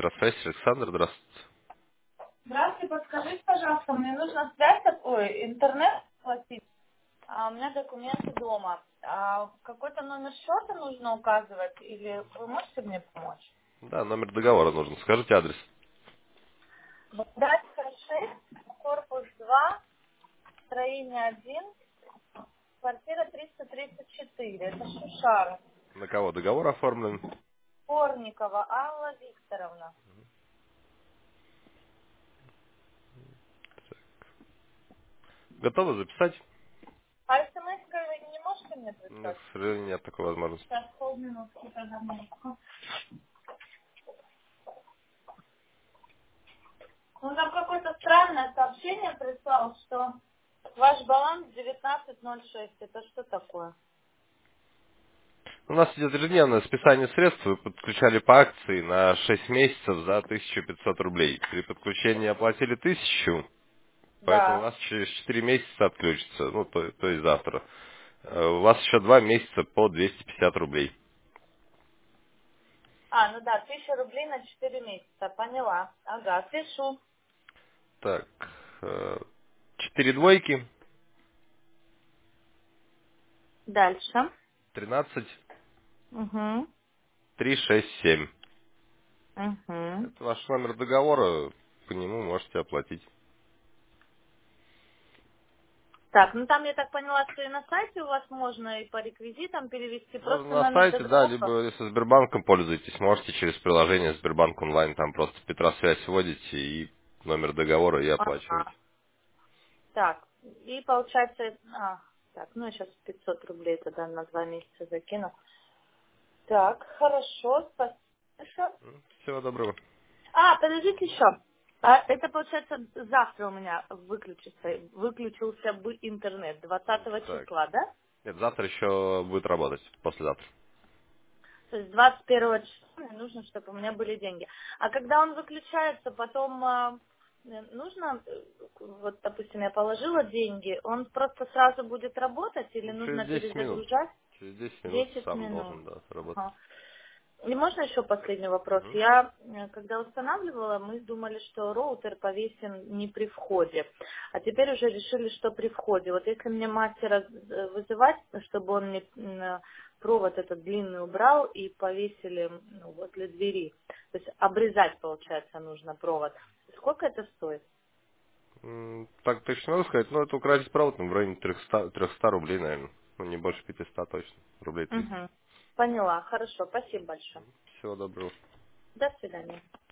Трансферс Александр, здравствуйте. Здравствуйте, подскажите, пожалуйста, мне нужно связь, интернет оплатить, а у меня документы дома. А какой-то номер счета нужно указывать, или вы можете мне помочь? Да, номер договора нужен. Скажите адрес. Богдатская 6, корпус 2, строение 1, квартира 334, это Шушара. На кого договор оформлен? Корникова Алла Викторовна. Готовы записать? А смс вы не можете мне Нет, прислать? к сожалению, нет такой возможности. Сейчас, полминутки, тогда минутку. Ну, там какое-то странное сообщение прислал, что ваш баланс 19.06. Это что такое? У нас идет ежедневное списание средств. Вы подключали по акции на 6 месяцев за 1500 рублей. При подключении оплатили 1000, поэтому у Да. нас через 4 месяца отключится, ну, то есть завтра. У вас еще 2 месяца по 250 рублей. А, ну да, 1000 рублей на 4 месяца. Поняла. Ага, пишу. Так, 4 двойки, Дальше. 13, Угу. 367. Угу. Это ваш номер договора, по нему можете оплатить. Так, ну там я так поняла, что и на сайте у вас можно и по реквизитам перевести, Можно просто на номер сайте, да, договора. либо если Сбербанком пользуетесь, можете через приложение Сбербанк онлайн, там просто Петросвязь вводите и номер договора и оплачиваете. Ага. Так, и получается, так, ну я сейчас 500 рублей тогда на 2 месяца закину. Так, хорошо, спасибо. Всего доброго. А, подождите еще. А это, получается, завтра у меня выключился бы интернет, 20 Так. числа, да? Нет, завтра еще будет работать, послезавтра. То есть 21 числа мне нужно, чтобы у меня были деньги. А когда он выключается, потом нужно, вот, допустим, я положила деньги, он просто сразу будет работать или Ну, через нужно 10 минут. перезагружать? Через 10 минут 10 сам минут. должен, да, работать. Ага. И можно еще последний вопрос? Мгм. Я, когда устанавливала, мы думали, что роутер повесен не при входе. А теперь уже решили, что при входе. Вот если мне мастера вызывать, чтобы он мне провод этот длинный убрал и повесили возле двери. То есть обрезать, получается, нужно провод. Сколько это стоит? Так точно могу сказать, ну, это украсить провод, ну, в районе 300 рублей, наверное. Ну, не больше 500 точно. Рублей 300. Угу. Поняла. Хорошо. Спасибо большое. Всего доброго. До свидания.